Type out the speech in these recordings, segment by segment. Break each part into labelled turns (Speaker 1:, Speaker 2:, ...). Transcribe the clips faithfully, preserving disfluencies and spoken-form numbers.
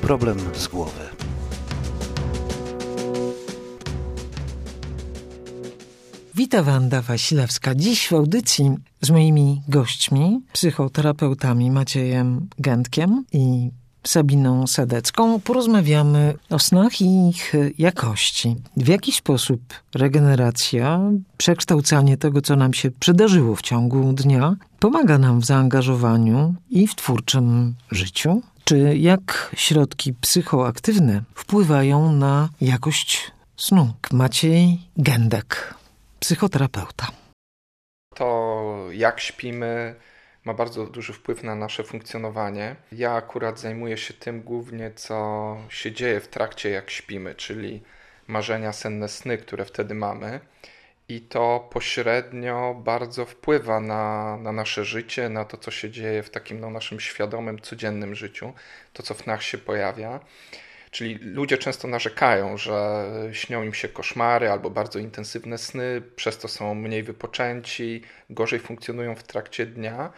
Speaker 1: problem z głowy.
Speaker 2: Witam Wanda Wasilewska. Dziś w audycji z moimi gośćmi, psychoterapeutami Maciejem Gędkiem i Sabiną Sadecką porozmawiamy o snach i ich jakości. W jaki sposób regeneracja, przekształcanie tego, co nam się przydarzyło w ciągu dnia, pomaga nam w zaangażowaniu i w twórczym życiu? Czy jak środki psychoaktywne wpływają na jakość snu? Maciej Gędek, psychoterapeuta.
Speaker 3: To jak śpimy ma bardzo duży wpływ na nasze funkcjonowanie. Ja akurat zajmuję się tym głównie, co się dzieje w trakcie jak śpimy, czyli marzenia, senne sny, które wtedy mamy. I to pośrednio bardzo wpływa na, na nasze życie, na to, co się dzieje w takim no, naszym świadomym, codziennym życiu, to, co w nas się pojawia. Czyli ludzie często narzekają, że śnią im się koszmary albo bardzo intensywne sny, przez to są mniej wypoczęci, gorzej funkcjonują w trakcie dnia.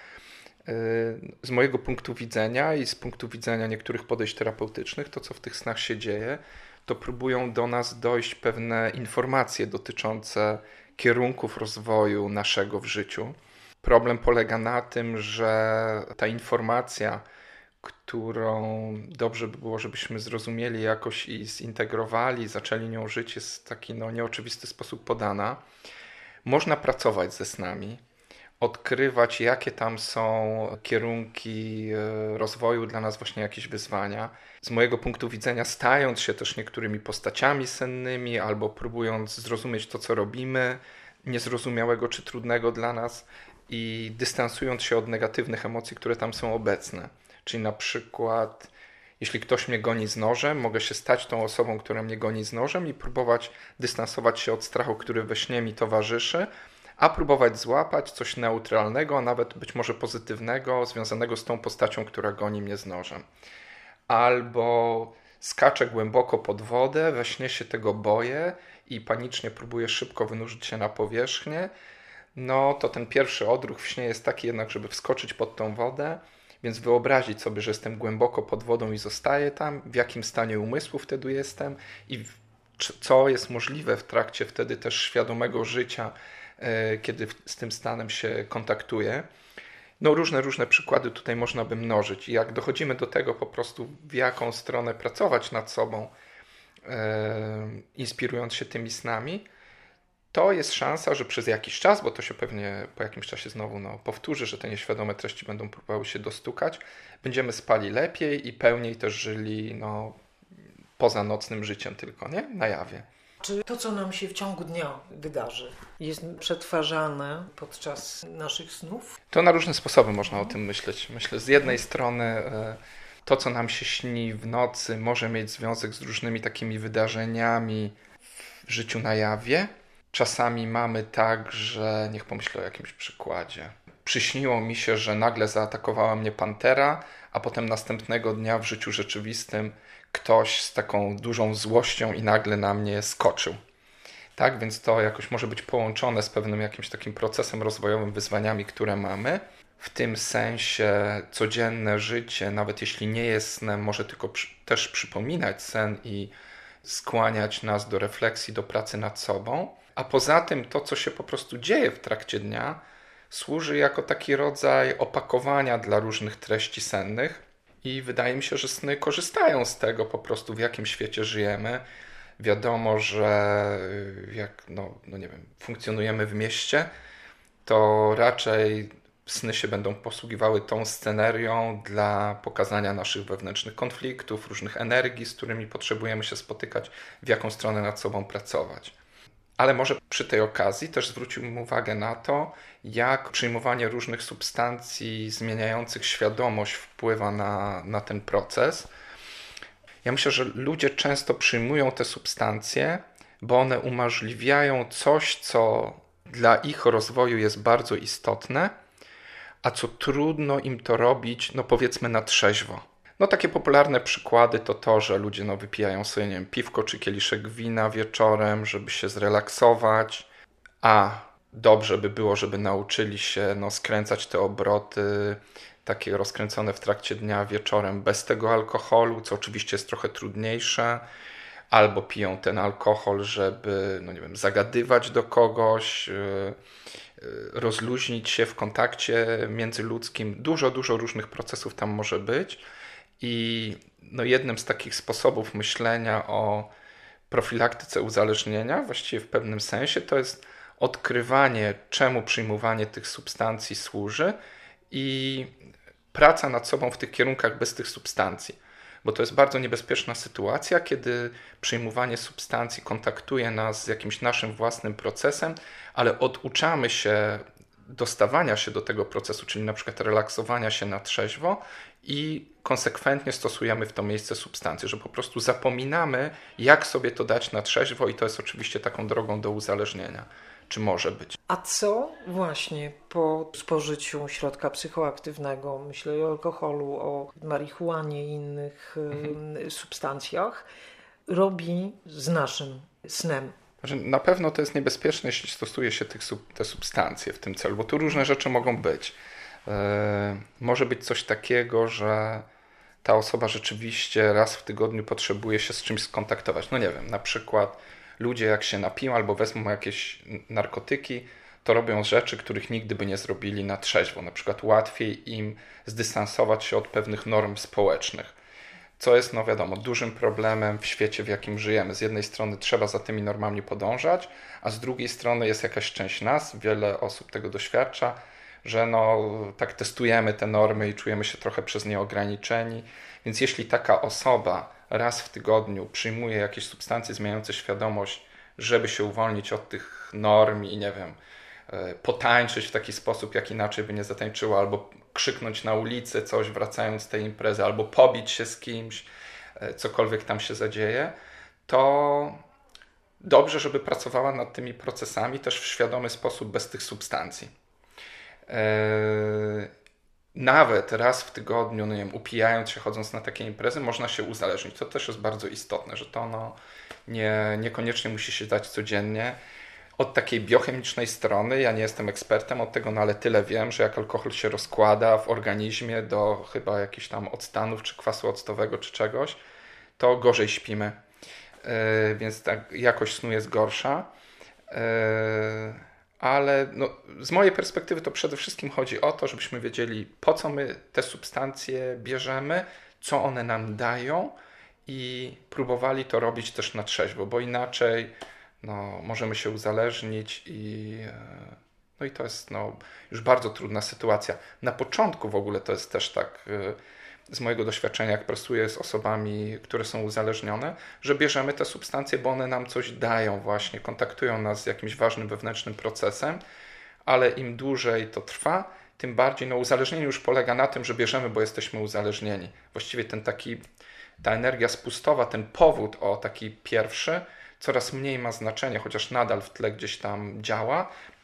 Speaker 3: Z mojego punktu widzenia i z punktu widzenia niektórych podejść terapeutycznych, to co w tych snach się dzieje, to próbują do nas dojść pewne informacje dotyczące kierunków rozwoju naszego w życiu. Problem polega na tym, że ta informacja, którą dobrze by było, żebyśmy zrozumieli jakoś i zintegrowali, zaczęli nią żyć, jest w taki no, nieoczywisty sposób podana. Można pracować ze snami, odkrywać, jakie tam są kierunki rozwoju, dla nas właśnie jakieś wyzwania. Z mojego punktu widzenia stając się też niektórymi postaciami sennymi albo próbując zrozumieć to, co robimy, niezrozumiałego czy trudnego dla nas i dystansując się od negatywnych emocji, które tam są obecne. Czyli na przykład, jeśli ktoś mnie goni z nożem, mogę się stać tą osobą, która mnie goni z nożem i próbować dystansować się od strachu, który we śnie mi towarzyszy, a próbować złapać coś neutralnego, a nawet być może pozytywnego, związanego z tą postacią, która goni mnie z nożem. Albo skaczę głęboko pod wodę, we śnie się tego boję i panicznie próbuję szybko wynurzyć się na powierzchnię, no to ten pierwszy odruch w śnie jest taki jednak, żeby wskoczyć pod tą wodę, więc wyobrazić sobie, że jestem głęboko pod wodą i zostaję tam, w jakim stanie umysłu wtedy jestem i co jest możliwe w trakcie wtedy też świadomego życia, kiedy z tym stanem się kontaktuję. No różne, różne przykłady tutaj można by mnożyć i jak dochodzimy do tego po prostu, w jaką stronę pracować nad sobą, inspirując się tymi snami, to jest szansa, że przez jakiś czas, bo to się pewnie po jakimś czasie znowu no, powtórzy, że te nieświadome treści będą próbowały się dostukać, będziemy spali lepiej i pełniej też żyli no, poza nocnym życiem tylko, nie? Na jawie.
Speaker 2: Czy to, co nam się w ciągu dnia wydarzy, jest przetwarzane podczas naszych snów?
Speaker 3: To na różne sposoby można o tym myśleć. Myślę, z jednej strony to, co nam się śni w nocy, może mieć związek z różnymi takimi wydarzeniami w życiu na jawie. Czasami mamy tak, że niech pomyślę o jakimś przykładzie. Przyśniło mi się, że nagle zaatakowała mnie pantera, a potem następnego dnia w życiu rzeczywistym ktoś z taką dużą złością i nagle na mnie skoczył. Tak, więc to jakoś może być połączone z pewnym jakimś takim procesem rozwojowym, wyzwaniami, które mamy. W tym sensie codzienne życie, nawet jeśli nie jest snem, może tylko przy, też przypominać sen i skłaniać nas do refleksji, do pracy nad sobą. A poza tym to, co się po prostu dzieje w trakcie dnia, służy jako taki rodzaj opakowania dla różnych treści sennych i wydaje mi się, że sny korzystają z tego po prostu, w jakim świecie żyjemy. Wiadomo, że jak no, no nie wiem, funkcjonujemy w mieście, to raczej sny się będą posługiwały tą scenerią dla pokazania naszych wewnętrznych konfliktów, różnych energii, z którymi potrzebujemy się spotykać, w jaką stronę nad sobą pracować. Ale może przy tej okazji też zwróciłbym uwagę na to, jak przyjmowanie różnych substancji zmieniających świadomość wpływa na, na ten proces. Ja myślę, że ludzie często przyjmują te substancje, bo one umożliwiają coś, co dla ich rozwoju jest bardzo istotne, a co trudno im to robić, no powiedzmy na trzeźwo. No takie popularne przykłady to to, że ludzie no, wypijają sobie, nie wiem, piwko czy kieliszek wina wieczorem, żeby się zrelaksować, a dobrze by było, żeby nauczyli się no, skręcać te obroty takie rozkręcone w trakcie dnia wieczorem bez tego alkoholu, co oczywiście jest trochę trudniejsze, albo piją ten alkohol, żeby no nie wiem, zagadywać do kogoś, rozluźnić się w kontakcie międzyludzkim. Dużo, dużo różnych procesów tam może być i no jednym z takich sposobów myślenia o profilaktyce uzależnienia, właściwie w pewnym sensie, to jest odkrywanie, czemu przyjmowanie tych substancji służy i praca nad sobą w tych kierunkach bez tych substancji. Bo to jest bardzo niebezpieczna sytuacja, kiedy przyjmowanie substancji kontaktuje nas z jakimś naszym własnym procesem, ale oduczamy się dostawania się do tego procesu, czyli na przykład relaksowania się na trzeźwo i konsekwentnie stosujemy w to miejsce substancje, że po prostu zapominamy, jak sobie to dać na trzeźwo i to jest oczywiście taką drogą do uzależnienia. Czy może być.
Speaker 2: A co właśnie po spożyciu środka psychoaktywnego, myślę o alkoholu, o marihuanie i innych mhm. substancjach, robi z naszym snem?
Speaker 3: Na pewno to jest niebezpieczne, jeśli stosuje się tych, te substancje w tym celu, bo tu różne rzeczy mogą być. Yy, może być coś takiego, że ta osoba rzeczywiście raz w tygodniu potrzebuje się z czymś skontaktować. No nie wiem, na przykład ludzie jak się napiją albo wezmą jakieś narkotyki, to robią rzeczy, których nigdy by nie zrobili na trzeźwo. Na przykład łatwiej im zdystansować się od pewnych norm społecznych, co jest, no wiadomo, dużym problemem w świecie, w jakim żyjemy. Z jednej strony trzeba za tymi normami podążać, a z drugiej strony jest jakaś część nas, wiele osób tego doświadcza, że no tak testujemy te normy i czujemy się trochę przez nie ograniczeni. Więc jeśli taka osoba raz w tygodniu przyjmuje jakieś substancje zmieniające świadomość, żeby się uwolnić od tych norm i nie wiem, potańczyć w taki sposób, jak inaczej by nie zatańczyła, albo krzyknąć na ulicy coś wracając z tej imprezy, albo pobić się z kimś, cokolwiek tam się zadzieje, to dobrze, żeby pracowała nad tymi procesami też w świadomy sposób bez tych substancji. Nawet raz w tygodniu, no nie wiem, upijając się, chodząc na takie imprezy, można się uzależnić. To też jest bardzo istotne, że to no, nie, niekoniecznie musi się dać codziennie. Od takiej biochemicznej strony, ja nie jestem ekspertem od tego, no ale tyle wiem, że jak alkohol się rozkłada w organizmie do chyba jakichś tam octanów, czy kwasu octowego, czy czegoś, to gorzej śpimy. Yy, więc tak jakość snu jest gorsza. Yy, ale no, z mojej perspektywy to przede wszystkim chodzi o to, żebyśmy wiedzieli, po co my te substancje bierzemy, co one nam dają i próbowali to robić też na trzeźwo, bo inaczej no, możemy się uzależnić i, no i to jest no, już bardzo trudna sytuacja. Na początku w ogóle to jest też tak, z mojego doświadczenia, jak pracuję z osobami, które są uzależnione, że bierzemy te substancje, bo one nam coś dają właśnie, kontaktują nas z jakimś ważnym wewnętrznym procesem, ale im dłużej to trwa, tym bardziej no, uzależnienie już polega na tym, że bierzemy, bo jesteśmy uzależnieni. Właściwie ten taki, ta energia spustowa, ten powód o taki pierwszy, coraz mniej ma znaczenie, chociaż nadal w tle gdzieś tam działa,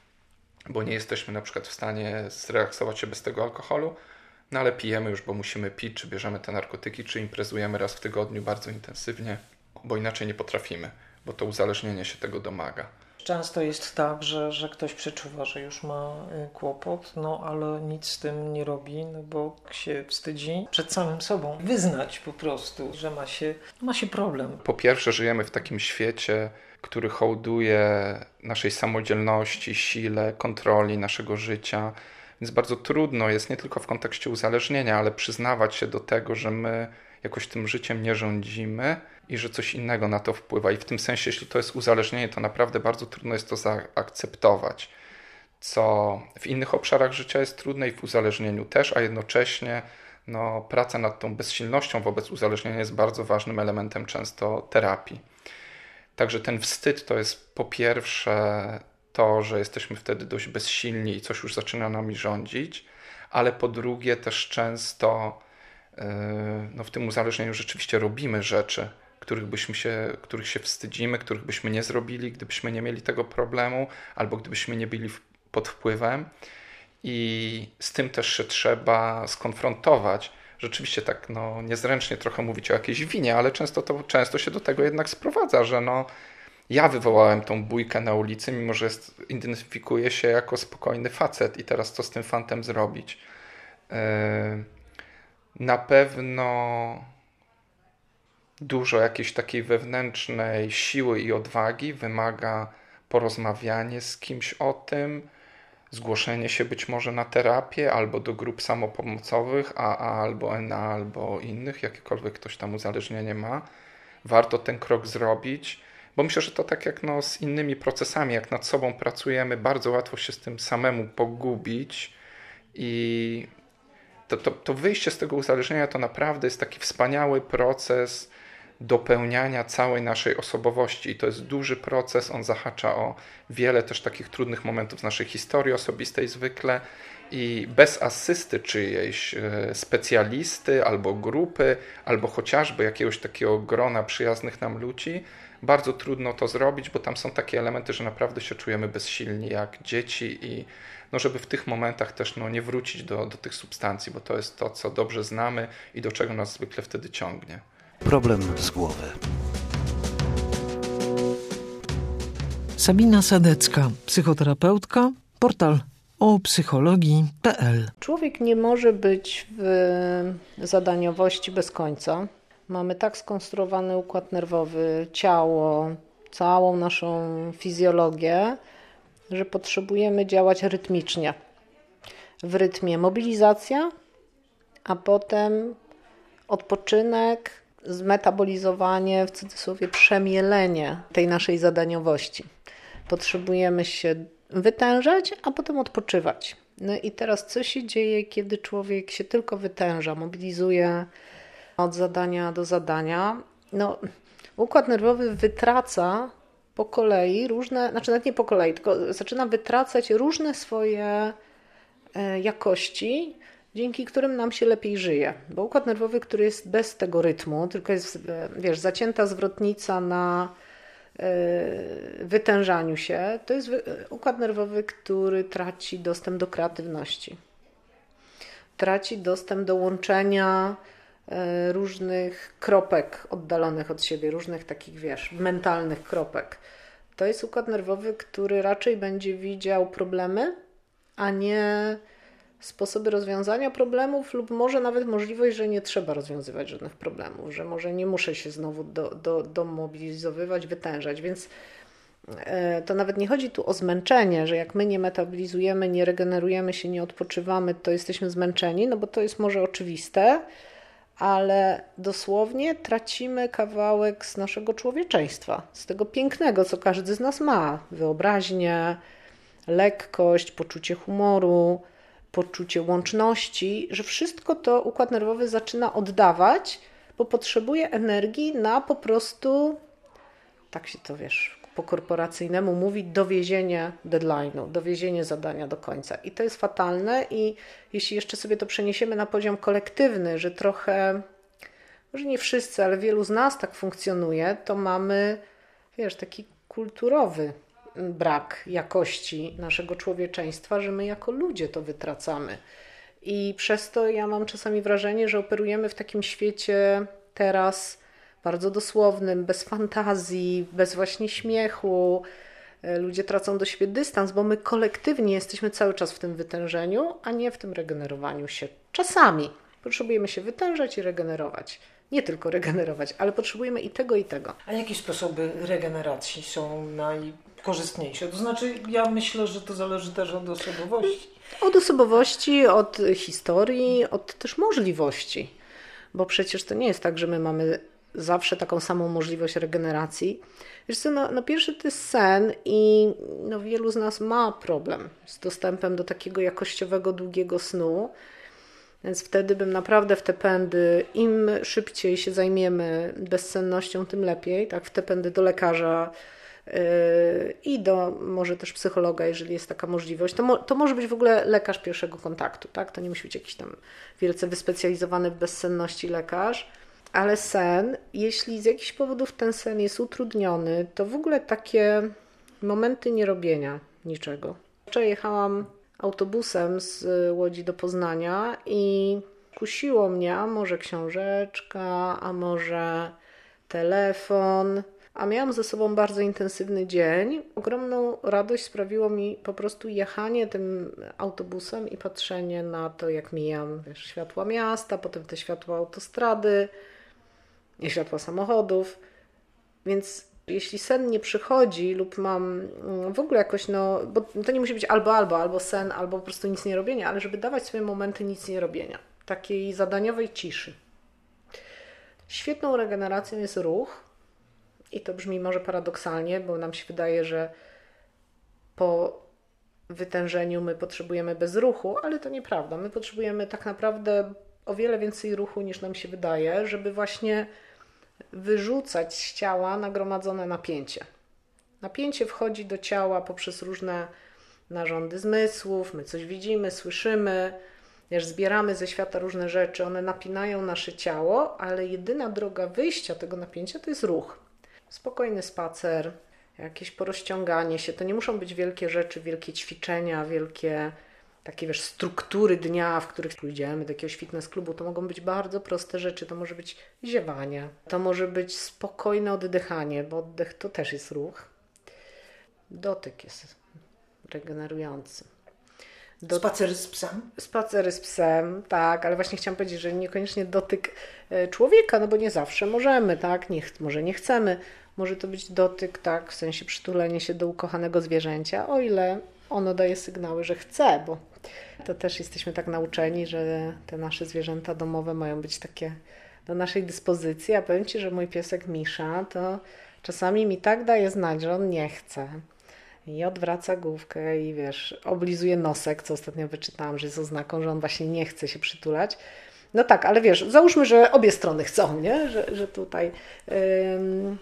Speaker 3: bo nie jesteśmy na przykład w stanie zrelaksować się bez tego alkoholu, no ale pijemy już, bo musimy pić, czy bierzemy te narkotyki, czy imprezujemy raz w tygodniu bardzo intensywnie, bo inaczej nie potrafimy, bo to uzależnienie się tego domaga.
Speaker 2: Często jest tak, że, że ktoś przeczuwa, że już ma kłopot, no ale nic z tym nie robi, no bo się wstydzi przed samym sobą wyznać po prostu, że ma się, ma się problem.
Speaker 3: Po pierwsze, żyjemy w takim świecie, który hołduje naszej samodzielności, sile, kontroli naszego życia, więc bardzo trudno jest nie tylko w kontekście uzależnienia, ale przyznawać się do tego, że my jakoś tym życiem nie rządzimy i że coś innego na to wpływa. I w tym sensie, jeśli to jest uzależnienie, to naprawdę bardzo trudno jest to zaakceptować, co w innych obszarach życia jest trudne i w uzależnieniu też, a jednocześnie no, praca nad tą bezsilnością wobec uzależnienia jest bardzo ważnym elementem często terapii. Także ten wstyd to jest po pierwsze to, że jesteśmy wtedy dość bezsilni i coś już zaczyna nami rządzić, ale po drugie też często no, w tym uzależnieniu rzeczywiście robimy rzeczy, których byśmy się, których się wstydzimy, których byśmy nie zrobili, gdybyśmy nie mieli tego problemu, albo gdybyśmy nie byli pod wpływem. I z tym też się trzeba skonfrontować. Rzeczywiście tak no, niezręcznie trochę mówić o jakiejś winie, ale często, to, często się do tego jednak sprowadza, że no, ja wywołałem tą bójkę na ulicy, mimo że jest, identyfikuję się jako spokojny facet i teraz co z tym fantem zrobić? Na pewno dużo jakiejś takiej wewnętrznej siły i odwagi wymaga porozmawianie z kimś o tym, zgłoszenie się być może na terapię albo do grup samopomocowych, A A albo N A albo innych, jakiekolwiek ktoś tam uzależnienie ma. Warto ten krok zrobić, bo myślę, że to tak jak no z innymi procesami, jak nad sobą pracujemy, bardzo łatwo się z tym samemu pogubić i to, to, to wyjście z tego uzależnienia to naprawdę jest taki wspaniały proces dopełniania całej naszej osobowości i to jest duży proces, on zahacza o wiele też takich trudnych momentów z naszej historii osobistej zwykle i bez asysty czyjejś specjalisty albo grupy, albo chociażby jakiegoś takiego grona przyjaznych nam ludzi, bardzo trudno to zrobić, bo tam są takie elementy, że naprawdę się czujemy bezsilni jak dzieci i no żeby w tych momentach też no, nie wrócić do, do tych substancji, bo to jest to, co dobrze znamy i do czego nas zwykle wtedy ciągnie.
Speaker 1: Problem z głowy.
Speaker 2: Sabina Sadecka, psychoterapeutka, portal o psychologii kropka p l.
Speaker 4: Człowiek nie może być w zadaniowości bez końca. Mamy tak skonstruowany układ nerwowy, ciało, całą naszą fizjologię, że potrzebujemy działać rytmicznie. W rytmie mobilizacja, a potem odpoczynek, zmetabolizowanie, w cudzysłowie przemielenie tej naszej zadaniowości. Potrzebujemy się wytężać, a potem odpoczywać. No i teraz co się dzieje, kiedy człowiek się tylko wytęża, mobilizuje od zadania do zadania? No, układ nerwowy wytraca po kolei różne, znaczy nawet nie po kolei, tylko zaczyna wytracać różne swoje jakości, dzięki którym nam się lepiej żyje. Bo układ nerwowy, który jest bez tego rytmu, tylko jest, wiesz, zacięta zwrotnica na wytężaniu się, to jest układ nerwowy, który traci dostęp do kreatywności. Traci dostęp do łączenia różnych kropek oddalonych od siebie, różnych takich, wiesz, mentalnych kropek. To jest układ nerwowy, który raczej będzie widział problemy, a nie sposoby rozwiązania problemów lub może nawet możliwość, że nie trzeba rozwiązywać żadnych problemów, że może nie muszę się znowu do, do, domobilizowywać, wytężać, więc to nawet nie chodzi tu o zmęczenie, że jak my nie metabolizujemy, nie regenerujemy się, nie odpoczywamy, to jesteśmy zmęczeni, no bo to jest może oczywiste, ale dosłownie tracimy kawałek z naszego człowieczeństwa, z tego pięknego, co każdy z nas ma, wyobraźnię, lekkość, poczucie humoru, poczucie łączności, że wszystko to układ nerwowy zaczyna oddawać, bo potrzebuje energii na po prostu, tak się to wiesz, po korporacyjnemu mówi, dowiezienie deadline'u, dowiezienie zadania do końca. I to jest fatalne i jeśli jeszcze sobie to przeniesiemy na poziom kolektywny, że trochę, może nie wszyscy, ale wielu z nas tak funkcjonuje, to mamy, wiesz, taki kulturowy brak jakości naszego człowieczeństwa, że my jako ludzie to wytracamy. I przez to ja mam czasami wrażenie, że operujemy w takim świecie teraz bardzo dosłownym, bez fantazji, bez właśnie śmiechu. Ludzie tracą do siebie dystans, bo my kolektywnie jesteśmy cały czas w tym wytężeniu, a nie w tym regenerowaniu się. Czasami potrzebujemy się wytężać i regenerować. Nie tylko regenerować, ale potrzebujemy i tego, i tego.
Speaker 2: A jakie sposoby regeneracji są najkorzystniejsze? To znaczy, ja myślę, że to zależy też od osobowości.
Speaker 4: Od osobowości, od historii, od też możliwości. Bo przecież to nie jest tak, że my mamy zawsze taką samą możliwość regeneracji. Wiesz co, no, no pierwszy to jest sen i no, wielu z nas ma problem z dostępem do takiego jakościowego, długiego snu. Więc wtedy bym naprawdę w te pędy, im szybciej się zajmiemy bezsennością, tym lepiej. Tak, w te pędy do lekarza yy, i do może też psychologa, jeżeli jest taka możliwość. To, mo, to może być w ogóle lekarz pierwszego kontaktu. Tak? To nie musi być jakiś tam wielce wyspecjalizowany w bezsenności lekarz. Ale sen, jeśli z jakichś powodów ten sen jest utrudniony, to w ogóle takie momenty nierobienia niczego. Wczoraj jechałam autobusem z Łodzi do Poznania i kusiło mnie, a może książeczka, a może telefon, a miałam ze sobą bardzo intensywny dzień, ogromną radość sprawiło mi po prostu jechanie tym autobusem i patrzenie na to, jak mijam, wiesz, światła miasta, potem te światła autostrady i światła samochodów. Więc jeśli sen nie przychodzi lub mam w ogóle jakoś, no, bo to nie musi być albo, albo, albo sen, albo po prostu nic nie robienia, ale żeby dawać sobie momenty nic nie robienia, takiej zadaniowej ciszy. Świetną regeneracją jest ruch i to brzmi może paradoksalnie, bo nam się wydaje, że po wytężeniu my potrzebujemy bez ruchu, ale to nieprawda. My potrzebujemy tak naprawdę o wiele więcej ruchu niż nam się wydaje, żeby właśnie wyrzucać z ciała nagromadzone napięcie. Napięcie wchodzi do ciała poprzez różne narządy zmysłów, my coś widzimy, słyszymy, wiesz, zbieramy ze świata różne rzeczy, one napinają nasze ciało, ale jedyna droga wyjścia tego napięcia to jest ruch. Spokojny spacer, jakieś porozciąganie się, to nie muszą być wielkie rzeczy, wielkie ćwiczenia, wielkie takie, wiesz, struktury dnia, w których pójdziemy do jakiegoś fitness klubu, to mogą być bardzo proste rzeczy. To może być ziewanie, to może być spokojne oddychanie, bo oddech to też jest ruch. Dotyk jest regenerujący.
Speaker 2: Do... Spacery z psem?
Speaker 4: Spacery z psem, tak, ale właśnie chciałam powiedzieć, że niekoniecznie dotyk człowieka, no bo nie zawsze możemy, tak, nie, może nie chcemy. Może to być dotyk, tak, w sensie przytulenie się do ukochanego zwierzęcia, o ile ono daje sygnały, że chce, bo to też jesteśmy tak nauczeni, że te nasze zwierzęta domowe mają być takie do naszej dyspozycji, a powiem Ci, że mój piesek Misza to czasami mi tak daje znać, że on nie chce i odwraca główkę i wiesz, oblizuje nosek, co ostatnio wyczytałam, że jest oznaką, że on właśnie nie chce się przytulać. No tak, ale wiesz, załóżmy, że obie strony chcą, nie? Że, że tutaj... Ym...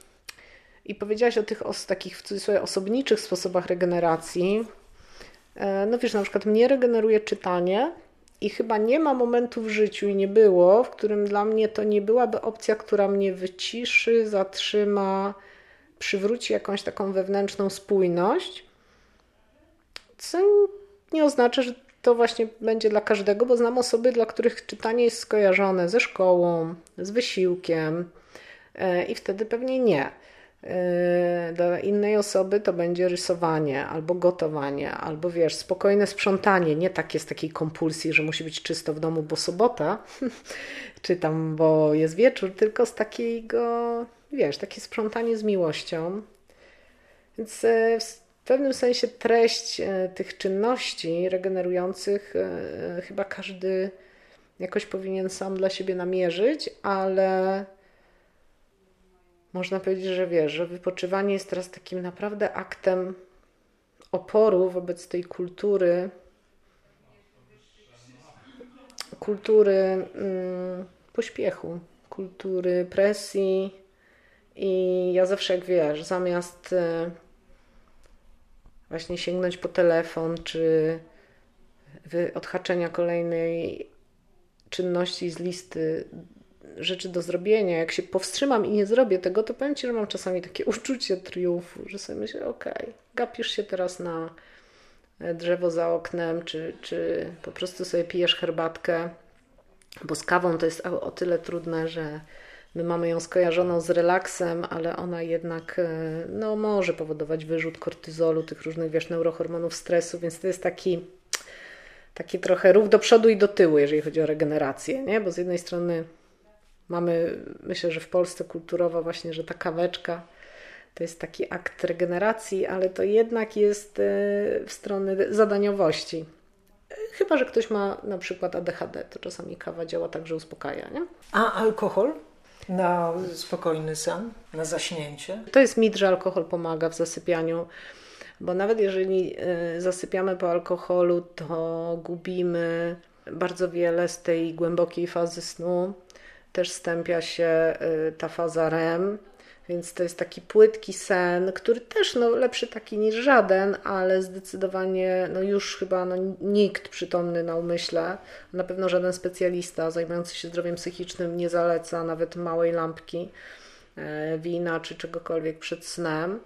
Speaker 4: I powiedziałaś o tych os, takich w cudzysłowie osobniczych sposobach regeneracji. No wiesz, na przykład mnie regeneruje czytanie i chyba nie ma momentu w życiu i nie było, w którym dla mnie to nie byłaby opcja, która mnie wyciszy, zatrzyma, przywróci jakąś taką wewnętrzną spójność. Co nie oznacza, że to właśnie będzie dla każdego, bo znam osoby, dla których czytanie jest skojarzone ze szkołą, z wysiłkiem i wtedy pewnie nie. Dla innej osoby to będzie rysowanie albo gotowanie, albo wiesz, spokojne sprzątanie, nie takie z takiej kompulsji, że musi być czysto w domu, bo sobota, czy tam, bo jest wieczór, tylko z takiego, wiesz, takie sprzątanie z miłością. Więc w pewnym sensie treść tych czynności regenerujących chyba każdy jakoś powinien sam dla siebie namierzyć, ale można powiedzieć, że wiesz, że wypoczywanie jest teraz takim naprawdę aktem oporu wobec tej kultury, kultury mm, pośpiechu, kultury presji i ja zawsze, jak wiesz, zamiast y, właśnie sięgnąć po telefon czy wy, odhaczenia kolejnej czynności z listy rzeczy do zrobienia, jak się powstrzymam i nie zrobię tego, to powiem Ci, że mam czasami takie uczucie triumfu, że sobie myślę, okej, okay, gapisz się teraz na drzewo za oknem, czy, czy po prostu sobie pijesz herbatkę, bo z kawą to jest o, o tyle trudne, że my mamy ją skojarzoną z relaksem, ale ona jednak no, może powodować wyrzut kortyzolu, tych różnych, wiesz, neurohormonów stresu, więc to jest taki, taki trochę ruch do przodu i do tyłu, jeżeli chodzi o regenerację, nie? Bo z jednej strony mamy, myślę, że w Polsce kulturowo właśnie, że ta kaweczka to jest taki akt regeneracji, ale to jednak jest w stronę zadaniowości. Chyba że ktoś ma na przykład A D H D, to czasami kawa działa tak, że uspokaja, nie?
Speaker 2: A alkohol? Na spokojny sen? Na zaśnięcie?
Speaker 4: To jest mit, że alkohol pomaga w zasypianiu, bo nawet jeżeli zasypiamy po alkoholu, to gubimy bardzo wiele z tej głębokiej fazy snu. Też stępia się ta faza R E M, więc to jest taki płytki sen, który też no, lepszy taki niż żaden, ale zdecydowanie no, już chyba no, nikt przytomny na umyśle, na pewno żaden specjalista zajmujący się zdrowiem psychicznym nie zaleca nawet małej lampki wina czy czegokolwiek przed snem.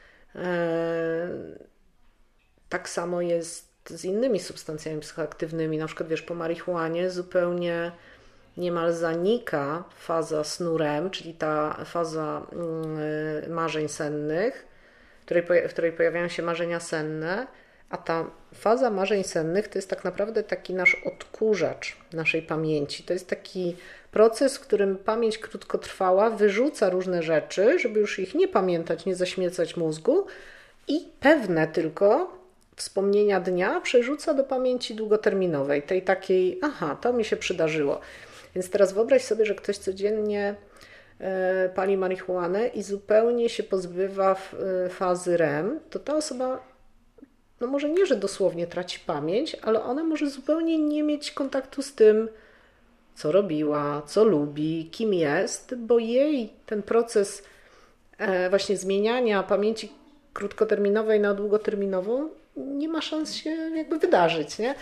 Speaker 4: Tak samo jest z innymi substancjami psychoaktywnymi, na przykład wiesz, po marihuanie zupełnie niemal zanika faza snu R E M, czyli ta faza marzeń sennych, w której, w której pojawiają się marzenia senne, a ta faza marzeń sennych to jest tak naprawdę taki nasz odkurzacz naszej pamięci. To jest taki proces, w którym pamięć krótkotrwała wyrzuca różne rzeczy, żeby już ich nie pamiętać, nie zaśmiecać mózgu i pewne tylko wspomnienia dnia przerzuca do pamięci długoterminowej, tej takiej, aha, to mi się przydarzyło. Więc teraz wyobraź sobie, że ktoś codziennie pali marihuanę i zupełnie się pozbywa fazy R E M, to ta osoba, no może nie, że dosłownie traci pamięć, ale ona może zupełnie nie mieć kontaktu z tym, co robiła, co lubi, kim jest, bo jej ten proces właśnie zmieniania pamięci krótkoterminowej na długoterminową nie ma szans się jakby wydarzyć, nie?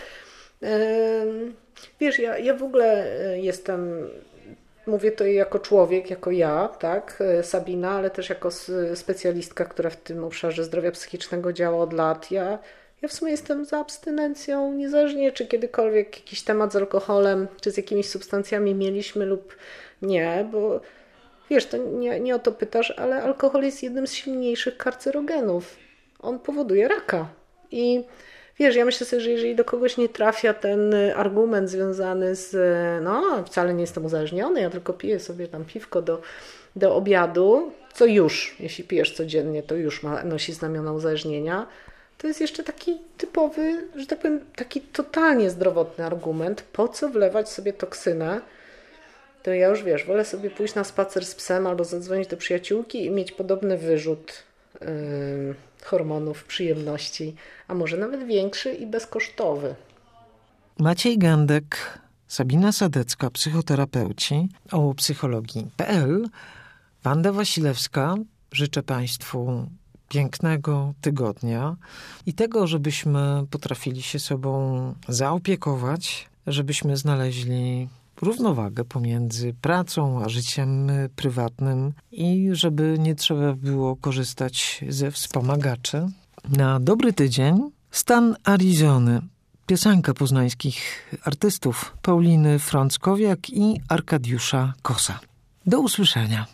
Speaker 4: Wiesz, ja, ja w ogóle jestem, mówię to jako człowiek, jako ja, tak, Sabina, ale też jako specjalistka, która w tym obszarze zdrowia psychicznego działa od lat. Ja, ja w sumie jestem za abstynencją, niezależnie czy kiedykolwiek jakiś temat z alkoholem, czy z jakimiś substancjami mieliśmy lub nie, bo wiesz, to nie, nie o to pytasz, ale alkohol jest jednym z silniejszych karcerogenów. On powoduje raka. I wiesz, ja myślę sobie, że jeżeli do kogoś nie trafia ten argument związany z, no wcale nie jestem uzależniony, ja tylko piję sobie tam piwko do, do obiadu, co już, jeśli pijesz codziennie, to już ma, nosi znamiona uzależnienia, to jest jeszcze taki typowy, że tak powiem, taki totalnie zdrowotny argument, po co wlewać sobie toksynę. To ja już, wiesz, wolę sobie pójść na spacer z psem albo zadzwonić do przyjaciółki i mieć podobny wyrzut yy, hormonów przyjemności, a może nawet większy i bezkosztowy.
Speaker 2: Maciej Gędek, Sabina Sadecka, psychoterapeuci, o psychologii kropka pe el, Wanda Wasilewska. Życzę Państwu pięknego tygodnia i tego, żebyśmy potrafili się sobą zaopiekować, żebyśmy znaleźli równowagę pomiędzy pracą a życiem prywatnym i żeby nie trzeba było korzystać ze wspomagaczy. Na dobry tydzień stan Arizony. Piosenka poznańskich artystów Pauliny Frąckowiak i Arkadiusza Kosa. Do usłyszenia.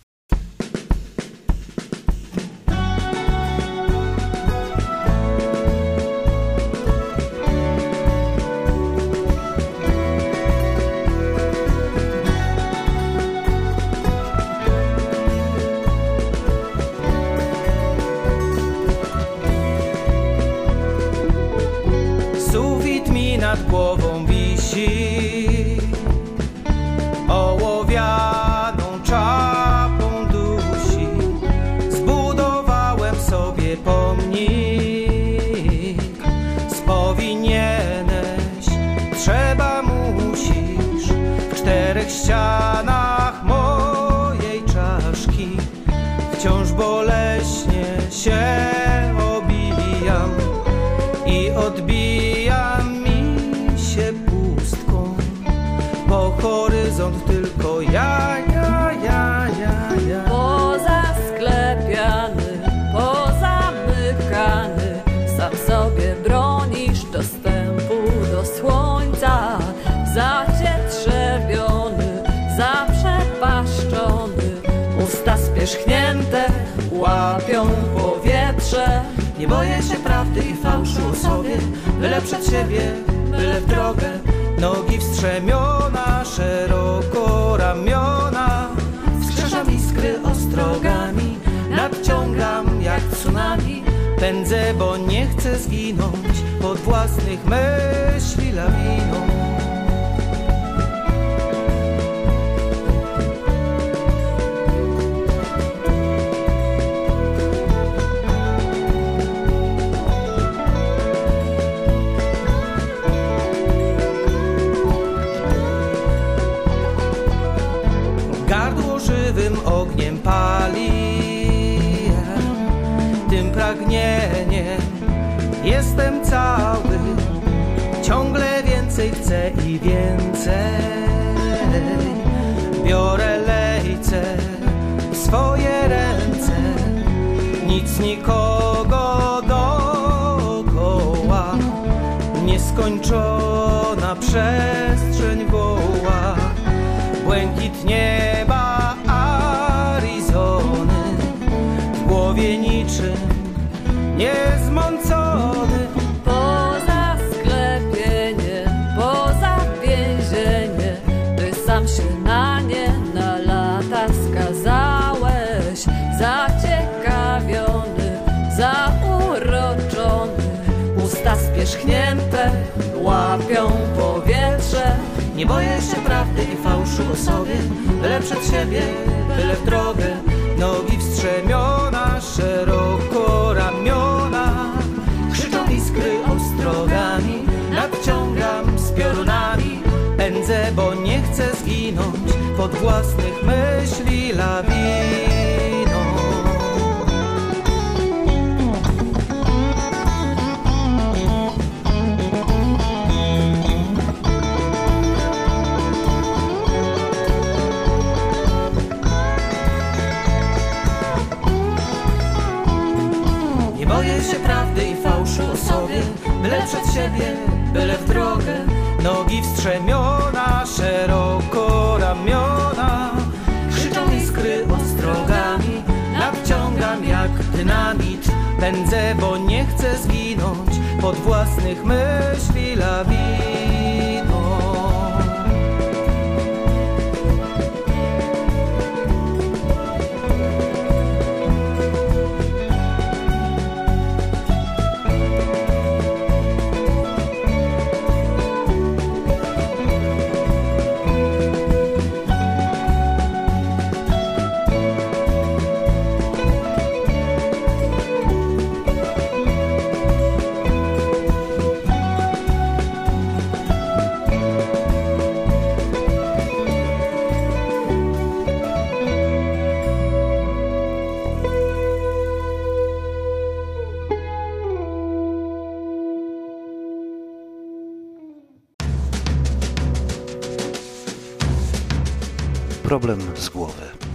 Speaker 5: Nad głową wisi, ołowianą czapą dusi. Zbudowałem sobie pomnik. Spowinieneś, trzeba musisz, w czterech ścianach mojej czaszki wciąż boleśnie się obijam i odbijam pustką, bo horyzont tylko ja, ja, ja, ja, ja.
Speaker 6: Pozasklepiany, pozamykany, sam sobie bronisz dostępu do słońca. Zacietrzewiony, zaprzepaszczony, usta spierzchnięte łapią powietrze. Nie boję się prawdy i fałszu o sobie, byle przed siebie, byle w drogę. Nogi wstrzemiona, szeroko ramiona. Wskrzeszam iskry ostrogami, nadciągam jak tsunami. Pędzę, bo nie chcę zginąć pod własnych myśli lawiną. Ogniem pali, tym pragnieniem jestem cały. Ciągle więcej chcę i więcej. Biorę lejce w swoje ręce, nic nikogo dookoła. Nieskończona przestrzeń woła.
Speaker 5: niezmącony.
Speaker 6: Poza sklepienie, poza więzienie, ty sam się na nie na lata skazałeś. Zaciekawiony, zauroczony, usta spierzchnięte łapią powietrze. Nie boję się prawdy i fałszu o sobie, byle przed siebie, byle w drogę. Nogi wstrzemiona, szeroko ramiona, krzyczą iskry ostrogami, nadciągam z piorunami. Pędzę, bo nie chcę zginąć pod własnych myśli lawiną. Boję się prawdy i fałszu o sobie, byle przed siebie, byle w drogę. Nogi wstrzemiona, szeroko ramiona, krzyczą iskry ostrogami, nadciągam jak dynamit. Pędzę, bo nie chcę zginąć pod własnych myśli lawiną.
Speaker 1: Problem z głowy.